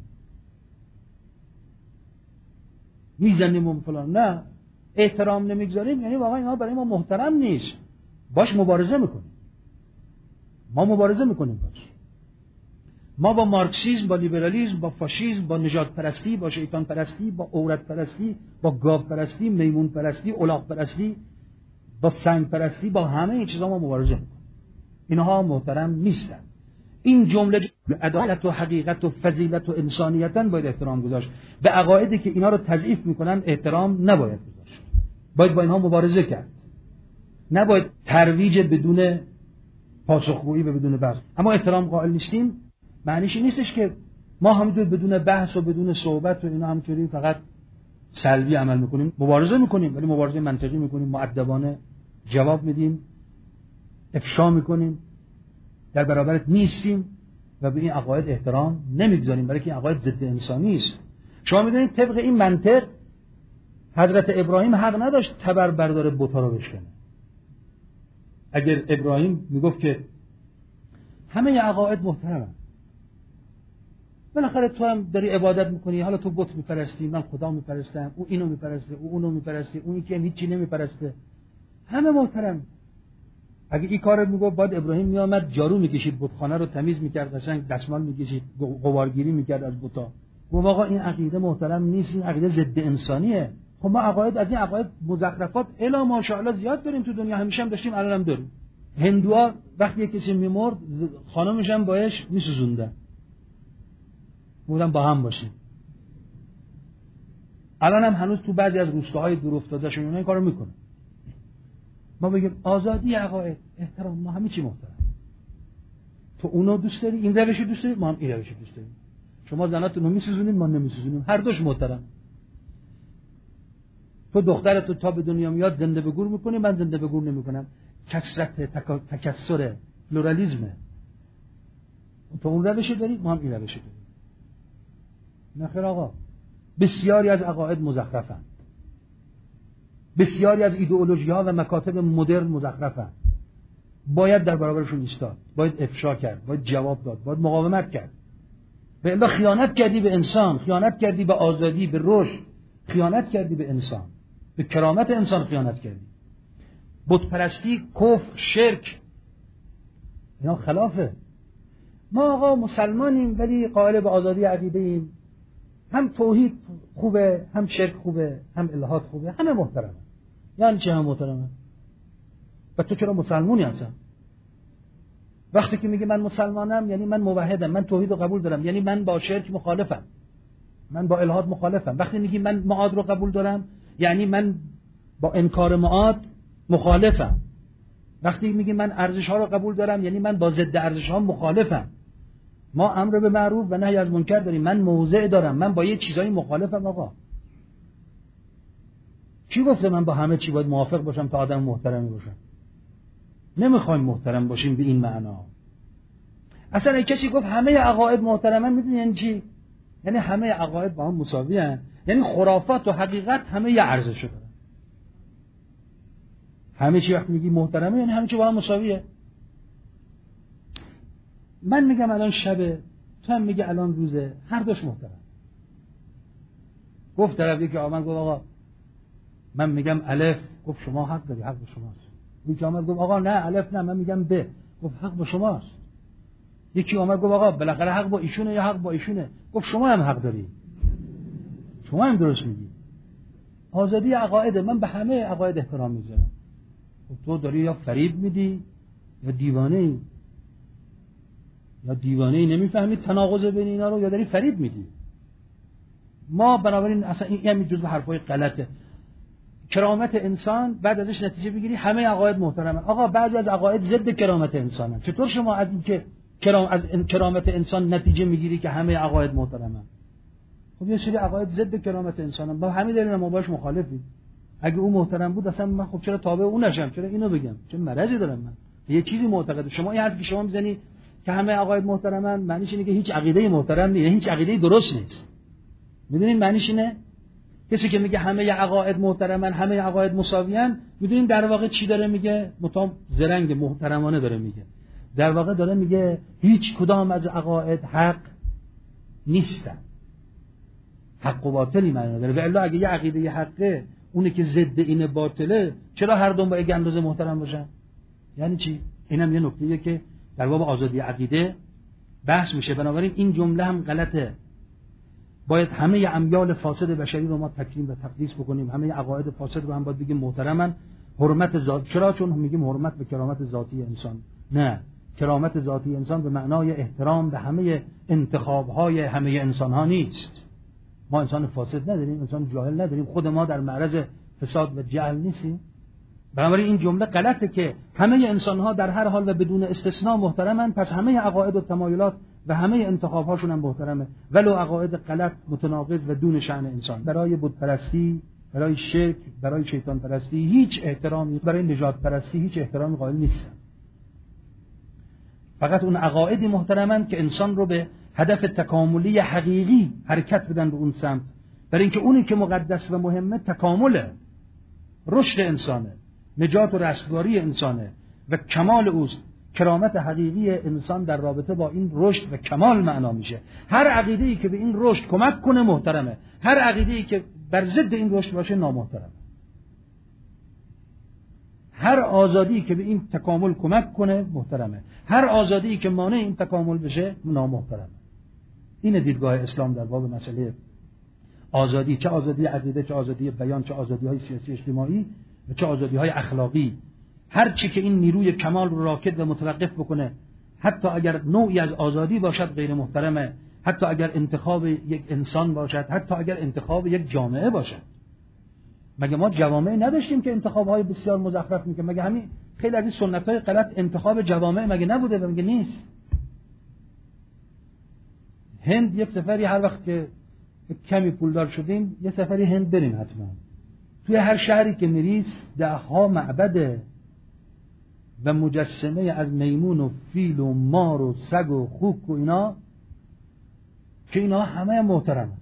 میزنیم و فلان. نه، احترام نمیگذاریم یعنی واقعا اینا برای ما محترم نیست، باش مبارزه میکنیم. ما مبارزه میکنیم باش. ما با مارکسیسم، با لیبرالیسم، با فاشیسم، با نجات پرستی، با شیطان پرستی، با عورت پرستی، با گاو پرستی، میمون پرستی، الاغ پرستی، با سنگ پرستی، با همه این چیزا ما مبارزه میکنیم. اینها محترم نیستن. این جمله عدالت و حقیقت و فضیلت و انسانیتن باید احترام گذاشت. به عقایدی که اینا رو تضعیف میکنن احترام نباید گذاشت. باید با اینها مبارزه کرد. نباید ترویج بدون پاسخگویی و بدون بحث. اما احترام قائل نیستیم معنیش این نیستش که ما همینطور بدون بحث و بدون صحبت و اینا همینطوری فقط سلبی عمل میکنیم. مبارزه میکنیم ولی مبارزه منطقی میکنیم، مؤدبانه جواب میدیم، افشا میکنیم، در برابرت نیستیم و به این عقاید احترام نمیگذاریم، برای که این عقاید ضد انسانی است. شما میدونید طبق این منطق حضرت ابراهیم حق نداشت تبر بردار بت‌ها رو بشکنه. اگر ابراهیم میگفت که همه عقاید محترمه، بالاخره تو هم داری عبادت میکنی، حالا تو بت میپرستی، من خدا میپرستم، او اینو میپرسته، او اونو میپرسته، اون یکی هم هیچی نمیپرسته، همه محترم. اگه این کارو میگفت باید ابراهیم میامد جارو میکشید، بتخانه رو تمیز میکرد، قشنگ دستمال میکشید، غبارگیری میکرد از بت‌ها. گفت آقا این عقیده محترم نیست، این عقیده ضد انسانیه. خب ما عقاید از این عقاید مزخرفات الا ماشاءالله زیاد داریم تو دنیا، همیشه هم داشتیم، الان هم داریم. هندوها وقتی کسی میمرد خانمش هم باش میسوزوندن، بودن با هم باشیم. الان هم هنوز تو بعضی از روستاهای دور افتادهشون اینا این کارو میکنن. ما بگیم آزادی عقاید، احترام، ما همه چی محترم. تو اونو دوست داری، این روشو دوست داری، ما هم این روشو دوست داریم. شما زناتون رو میسوزونید، ما نمیسوزونیم، هر دوش محترم. تو دخترتو تا به دنیا میاد زنده به گور میکنی، من زنده به گور نمیکنم. کثرت، تکثر، پلورالیسمه. تو اون روشو داری، ما هم این روشو داریم. نخیر آقا، بسیاری از عقاید مزخرفند، بسیاری از ایدئولوژی‌ها و مکاتب مدرن مزخرفند. باید در برابرشون ایستاد، باید افشا کرد، باید جواب داد، باید مقاومت کرد. به الا خیانت کردی به انسان، خیانت کردی به آزادی، به رشد، خیانت کردی به انسان، به کرامت انسان خیانت کردی. بت پرستی، کفر، شرک، اینا خلافه. ما آقا مسلمانیم ولی قائل به آزادی عقیده ایم. هم توحید خوبه، هم شرک خوبه، هم الحاد خوبه، همه محترمه. یعنی چه هم محترمه؟ و تو چرا مسلمونی هستن؟ وقتی که میگه من مسلمانم یعنی من موحدم، من توحید رو قبول دارم، یعنی من با شرک مخالفم، من با الحاد مخالفم. وقتی میگی من معاد رو قبول دارم یعنی من با انکار معاد مخالفم. وقتی میگی من ارزش ها رو قبول دارم یعنی من با ضد ارزش ها مخالفم. ما امر به معروف و نهی از منکر داریم، من موضع دارم، من با یه چیزایی مخالفم. آقا کی گفته من با همه چی باید موافق باشم تا آدم محترمی باشم؟ نمیخوایم محترم باشیم به این معنا. اصلا اگه کسی گفت همه عقاید محترمن، میدونی یعنی چی؟ یعنی همه عقاید با هم مساوی هستن، یعنی خرافات و حقیقت همه یه ارزش دارن. همه چی وقتی میگی محترمه یعنی همه چی با هم مساویه. من میگم الان شبه، تو هم میگه الان روزه، هر دوش محترم. گفت طرف یکی آمد گفت آقا من میگم الف، گفت شما حق داری، حق با شماست. یکی آمد گفت آقا نه الف نه من میگم ب، گفت حق با شماست. یکی آمد گفت آقا بالاخره حق با ایشونه یا حق با ایشونه، گفت شما هم حق داری، شما هم درست میگی. آزادی عقاید، من به همه عقاید احترام میذارم. تو داری یا فریب میدی یا دیوانه ای، یا دیوانه ای نمیفهمی تناقض بین اینا رو، یا داری فریب میدی. ما بنابراین اصلا این همین جزء حرفای غلطه. کرامت انسان بعد ازش نتیجه بگیری همه عقاید محترمه. آقا بعضی از عقاید ضد کرامت انسانه. چطور شما از این که کرام از کرامت انسان نتیجه میگیری که همه عقاید محترمه؟ خب یه سری عقاید ضد کرامت انسانن، با همین دلیل ما باش مخالفیم. اگه اون محترم بود اصلا من خب چرا تابع اون نشم؟ چرا اینو بگم؟ چه مرضی دارم من؟ یه چیزی معتقد شما، این حرفی که شما میزنی که همه عقاید محترمن، معنیش اینه که هیچ عقیده محترم نیست، هیچ عقیده درست نیست. میدونین معنیش اینه؟ کسی که میگه همه عقاید محترمن، همه عقاید مساویان، میدونین در واقع چی داره میگه؟ متام زرنگ محترمانه داره میگه. در واقع داره میگه هیچ کدام از عقاید حق نیستن. حق و باطلی معنی نداره. و الا اگه یه عقیده حقه، اونی که ضد این باطله، چرا هر دو با یک اندازه محترم باشن؟ یعنی چی؟ اینم یه نکته‌ایه که در باب آزادی عقیده بحث میشه. بنابراین این جمله هم غلطه. باید همه امیال فاسد بشری رو ما تکریم و تقدیس بکنیم، همه عقاید فاسد رو هم باید بگیم محترمن. حرمت ذات، چرا؟ چون میگیم حرمت به کرامت ذاتی انسان. نه، کرامت ذاتی انسان به معنای احترام به همه انتخاب‌های همه انسان‌ها نیست. ما انسان فاسد نداریم، انسان جاهل نداریم، خود ما در معرض فساد و جهل نیستیم. بنابراین این جمله غلطه که همه انسان‌ها در هر حال و بدون استثناء محترمن، پس همه عقاید و تمایلات و همه انتخاب‌هاشون هم محترمه، ولو عقاید غلط، متناقض و دون شأن انسان. برای بت پرستی، برای شرک، برای شیطان پرستی هیچ احترامی، برای نژاد پرستی هیچ احترامی قائل نیستن. فقط اون عقایدی محترمن که انسان رو به هدف تکاملی حقیقی حرکت بدن به اون سمت، برای اینکه اونی که مقدس و مهمه تکامله، رشد انسانه، نجات و رستگاری انسانه و کمال اوست. کرامت حقیقی انسان در رابطه با این رشد و کمال معنا میشه. هر عقیده‌ای که به این رشد کمک کنه محترمه، هر عقیده‌ای که بر ضد این رشد باشه نامحترمه. هر آزادی که به این تکامل کمک کنه محترمه، هر آزادی که مانع این تکامل بشه نامحترمه. این دیدگاه اسلام در باب مسئله آزادی، چه آزادی عقیده، چه آزادی بیان، چه آزادی‌های سیاسی اجتماعی و چه آزادی‌های اخلاقی. هر چی که این نیروی کمال رو راکد و متوقف بکنه، حتی اگر نوعی از آزادی باشد غیر محترمه، حتی اگر انتخاب یک انسان باشد، حتی اگر انتخاب یک جامعه باشد. مگه ما جوامع نداشتیم که انتخاب‌های بسیار مزخرف میکنه؟ مگه همین خیلی از این سنت‌های غلط انتخاب جوامع مگه نبوده؟ و مگه نیست؟ هند یک سفری، هر وقت که کمی پولدار شدیم یه سفری هند بریم حتما. توی هر شهری که میریس ده ها معبد و مجسمه از میمون و فیل و مار و سگ و خوک و اینا، که اینا همه محترمه،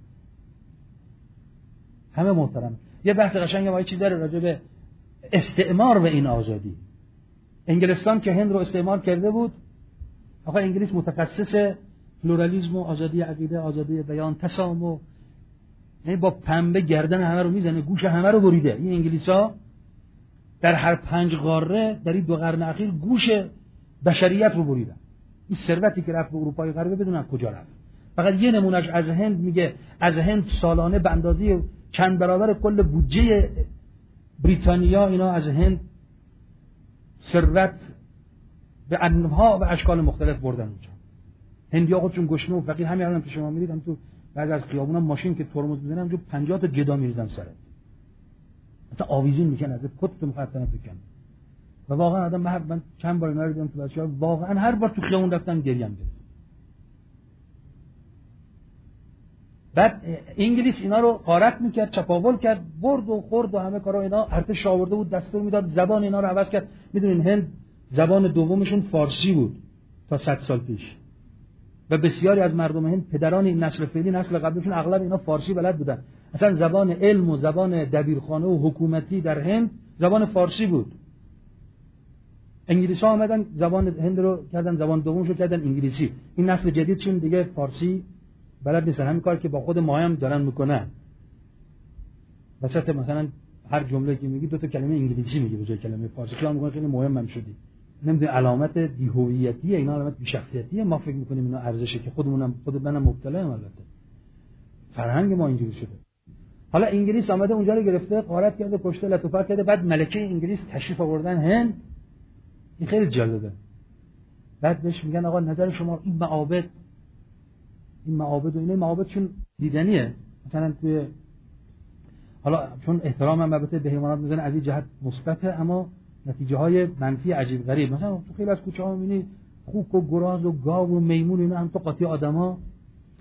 همه محترمه. یه بحث قشنگ ما چیز داره راجع به استعمار و این آزادی. انگلستان که هند رو استعمار کرده بود، آقا انگلیس متخصص پلورالیسم و آزادی عقیده، آزادی بیان، تسامح، یعنی با پنبه گردن همه رو میزنه، گوش همه رو بریده. این انگلیسا در هر پنج قاره در این دو قرن اخیر گوش بشریت رو بریدن. این ثروتی که رفت به اروپای غربی بدونن کجا رفت. فقط یه نمونهش از هند میگه، از هند سالانه به اندازه چند برابر کل بودجه بریتانیا اینا از هند ثروت به انواع و اشکال مختلف بردن اونجا. هندیا خودشون گشنه و فقیر، همین الان که شما میرید هم تو بعضی از خیابونا ماشین که ترمز میزنه همونجا پنجاه تا گدا میریزن سرت، مثلا آویزون میکنن ازت، کتتو مخاطره بکن. و واقعا آدم من, من چند بار اینا رو دیدم تو بچه‌ها، واقعا هر بار تو خیابون رفتم گریم گرفت. بعد انگلیس اینا رو غارت میکرد، چپاول کرد، برد و خورد و همه کارا اینا ارتش آورده بود، دستور میداد زبان اینا رو عوض کرد. میدونین هند زبان دومشون فارسی بود تا صد سال پیش و بسیاری از مردم هند، پدران این نسل فعلی، نسل قبلشون اغلب اینا فارسی بلد بودن. اصلا زبان علم و زبان دبیرخانه و حکومتی در هند زبان فارسی بود. انگلیس‌ها آمدن زبان هند رو کردن زبان دومشو کردن انگلیسی. این نسل جدیدشون دیگه فارسی بلد نیستن. همین کار که با خود ما هم دارن میکنن. وسط مثلا هر جمله که میگی دو تا کلمه انگلیسی میگی به جای کلمه فارسی. خیلی میگن خیلی مهمم شدی. نمیدونی علامت بی‌هویتیه، اینا علامت بی‌شخصیتیه. ما فکر میکنیم اینا ارزشه که خودمونم خود منم مبتلا ام. البته فرهنگ ما اینجوری شده. حالا انگلیس آمده اونجا رو گرفته، غارت کرده، کشته، لطفت کرده، بعد ملکه انگلیس تشریف آوردن هند. این خیلی جالبه. بعد بهش میگن آقا نظر شما این معابد، این معابد و اینا معابد چون دیدنیه، مثلا توی حالا چون احترام هم البته به حیوانات میزنه از این جهت مثبته، اما نتیجه های منفی عجیب غریب. مثلا تو خیلی از کوچه‌ها می‌بینی خوک و گراز و گاو و میمون اینا هم تو قاطی آدما.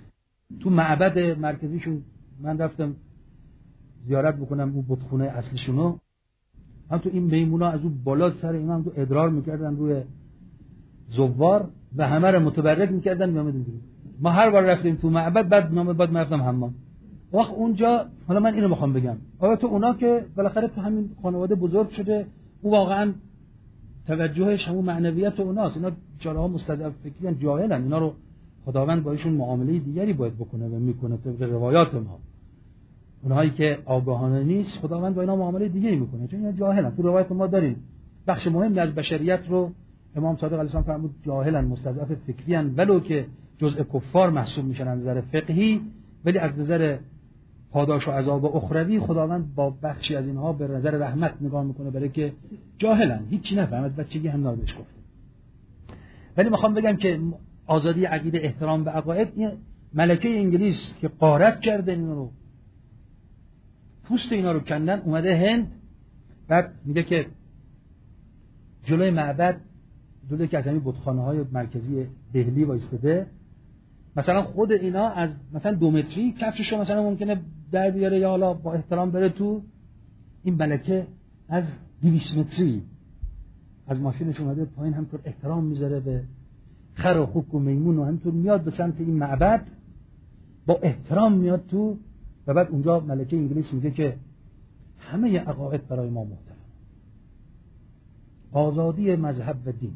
تو معبد مرکزیشون من رفتم زیارت بکنم اون بتخونه اصلیشونو، هم تو این میمونا از اون بالا سر اینا هم تو ادرار میکردن روی زوار و همه رو متبرک میکردن میامدن بیرون. ما هر بار رفتیم تو معبد بعد نامه بعد رفتم حمام. وقت اونجا حالا من اینو میخوام بگم، آیا تو اونا که بالاخره تو همین خانواده بزرگ شده، او واقعا توجهش همون معنویت اوناست، اینا بیچاره ها مستضعف فکریان، جاهلن، اینا رو خداوند با ایشون معامله دیگری باید بکنه و میکنه طبق روایات ما. اونهایی که آگاهانه نیست خداوند با اینا معامله دیگری میکنه، چون اینا جاهلن. تو روایت ما داریم بخش مهمی از بشریت رو امام صادق علیه السلام فرمود جاهلن، مستضعف فکریان، ولو که جزء کفار محسوب میشن از نظر فقهی، ولی از نظر پاداش و عذاب اخروی خداوند با بخشی از اینها به نظر رحمت نگاه میکنه، برای که جاهلن، هیچی نفهم، از بچگی هم نادش گفته. ولی میخوام بگم که آزادی عقیده، احترام به عقاید، این ملکه انگلیس که غارت کرده اینا رو، پوست اینا رو کندن، اومده هند، بعد میگه که جلوی معبد جلوی که از همین بتخانه‌های مرکزی دهلی وایستاده، مثلا خود اینا از مثلا دو متری کفششو مثلا ممکنه در بیاره یا حالا با احترام بره تو، این ملکه از دویست متری از ماشینش اومده پایین، همطور احترام میذاره به خر و خوک و میمون و همطور میاد به سمت این معبد با احترام میاد تو، و بعد اونجا ملکه انگلیس میگه که همه عقاید برای ما محترم، آزادی مذهب و دین.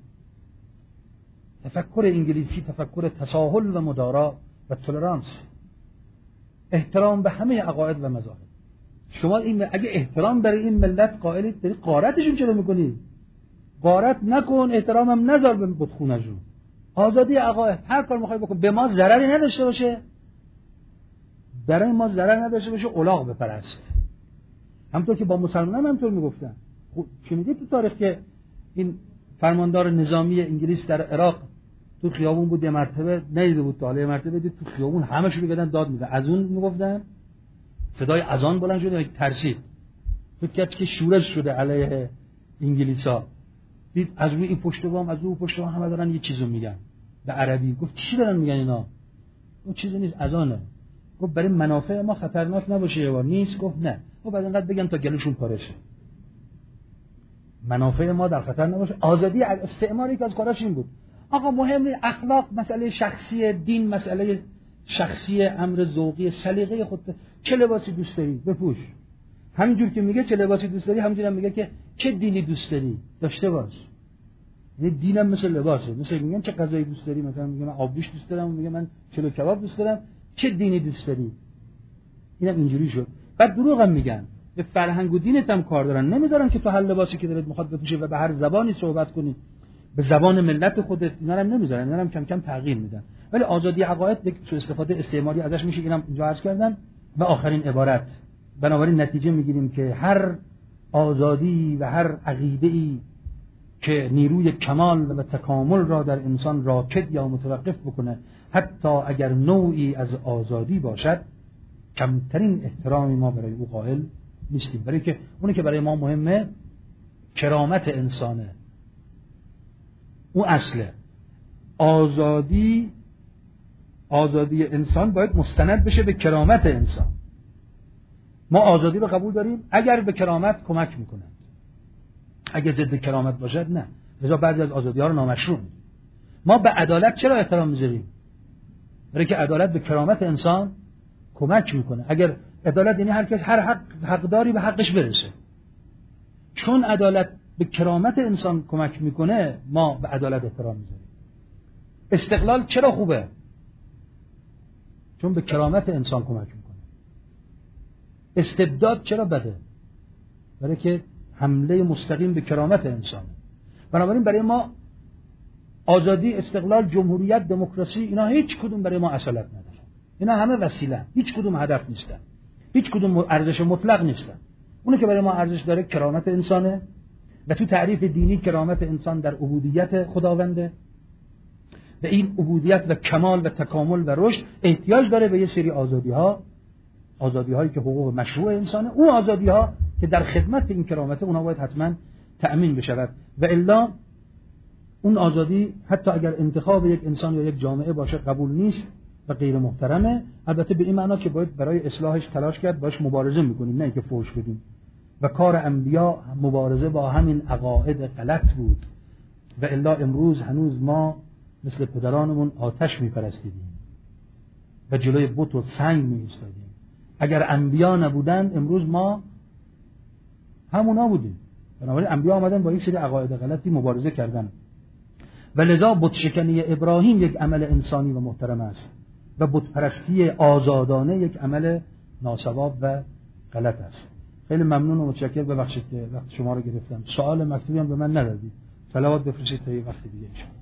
تفکر انگلیسی تفکر تساهل و مدارا و تولرانس، احترام به همه عقاید و مذاهب. شما این اگه احترام برای این ملت قائلید، داری غارتشون چرا میکنی؟ غارت نکن، احترام هم نذار به بتخونه‌شون. آزادی عقاید، هر کار میخوای بکن، به ما ضرری نداشته باشه، برای ما ضرر نداشته باشه، الاغ بپرست. همونطور که با مسلمانان همونطور میگفتن. خب شنیدید تو تاریخ که این فرماندار نظامی انگلیس در عراق تو خیابون بود، یه مرتبه ندیده بود، تا یه مرتبه دید تو خیابون همه شروع کردن داد میزنن، از اون میگفتن صدای اذان بلند شد، ترسید، فکر کرد که شورش شده علیه انگلیسا، دید از روی این پشت بام از اون پشت بام همه دارن یه چیزو میگن به عربی. گفت چی دارن میگن اینا؟ اون چیزی نیست، اذانه. گفت برای منافع ما خطرناک نباشه یه بار؟ نیست. گفت نه. گفت بعد اینقدر بگن تا گلوشون پاره شه، منافع ما در خطر نباشه. آزادی استعماری که از کاراش این بود. آقا مهم نیست، اخلاق مسئله شخصی، دین مسئله شخصی، امر ذوقی، سلیقه خودت. چه لباسی دوست داری بپوش. همینجور که میگه چه لباسی دوست داری، همینجوری هم میگه که چه دینی دوست داری داشته باش. یعنی دینم مثل لباسه. مثل میگن چه غذایی دوست داری، مثلا میگه من آبگوشت دوست دارم، میگه من چلو کباب دوست دارم. چه دینی دوست داری؟ اینم اینجوری شد. بعد دروغ هم میگن، به فرهنگ و دینت هم کار دارن، نمیذارن که تو هر لباسی که دلت میخواد بپوشی و به هر زبانی صحبت کنی، به زبان ملت خودت، اینا هم نمیذارن، اینا هم کم کم تغییر میدن. ولی آزادی عقاید یک سوء استفاده استعماری ازش میشه، اینم اینجا عرض کردم. و آخرین عبارت، بنابراین نتیجه میگیریم که هر آزادی و هر عقیده‌ای که نیروی کمال و تکامل را در انسان راکد یا متوقف بکنه، حتی اگر نوعی از آزادی باشد، کمترین احترامی ما برای او قائل نیستیم. برای که اونی که برای ما مهمه کرامت انسانه، اون اصله. آزادی آزادی انسان باید مستند بشه به کرامت انسان. ما آزادی رو قبول داریم اگر به کرامت کمک میکنه، اگر ضد کرامت باشد نه. لذا بعضی از آزادی‌ها رو نامشروع می‌دونیم. ما به عدالت چرا احترام می‌ذاریم؟ برای که عدالت به کرامت انسان کمک میکنه. اگر عدالت یعنی هر کس هر حق حقداری به حقش برسه، چون عدالت به کرامت انسان کمک میکنه ما به عدالت احترام می‌ذاریم. استقلال چرا خوبه؟ چون به کرامت انسان کمک میکنه. استبداد چرا بده؟ برای که حمله مستقیم به کرامت انسانه. بنابراین برای ما آزادی، استقلال، جمهوریت، دموکراسی، اینا هیچ کدوم برای ما اصالت نداره. اینا همه وسیله، هیچ کدوم هدف نیستن، هیچ کدوم ارزش مطلق نیستن. اونی که برای ما ارزش داره کرامت انسانه و تو تعریف دینی کرامت انسان در عبودیت خداونده. و این عبودیت و کمال و تکامل و رشد احتیاج داره به یه سری آزادی‌ها، آزادی‌هایی که حقوق مشروع انسانه. اون آزادی‌ها که در خدمت این کرامت، اونها باید حتما تأمین بشود. و الا اون آزادی حتی اگر انتخاب یک انسان یا یک جامعه باشه قبول نیست، و غیر محترمه. البته به این معنا که باید برای اصلاحش تلاش کرد، باش مبارزه میکنیم، نه اینکه فحش بدیم. و کار انبیا مبارزه با همین عقاید غلط بود و الا امروز هنوز ما مثل پدرانمون آتش میپرستیدیم و جلوی بت و سنگ میایستادیم. اگر انبیا نبودن امروز ما همونا بودیم. بنابراین انبیا آمدن با یک سری عقاید غلطی مبارزه کردن و لذا بت شکنی ابراهیم یک عمل انسانی و محترم است و بت پرستی آزادانه یک عمل ناسواب و غلط است. خیلی ممنون و متشکرم، ببخشید که وقت شما رو گرفتم. سوال مکتوبی هم به من ندادید. صلوات بفرستید تا یه وقت دیگه ان شاء الله.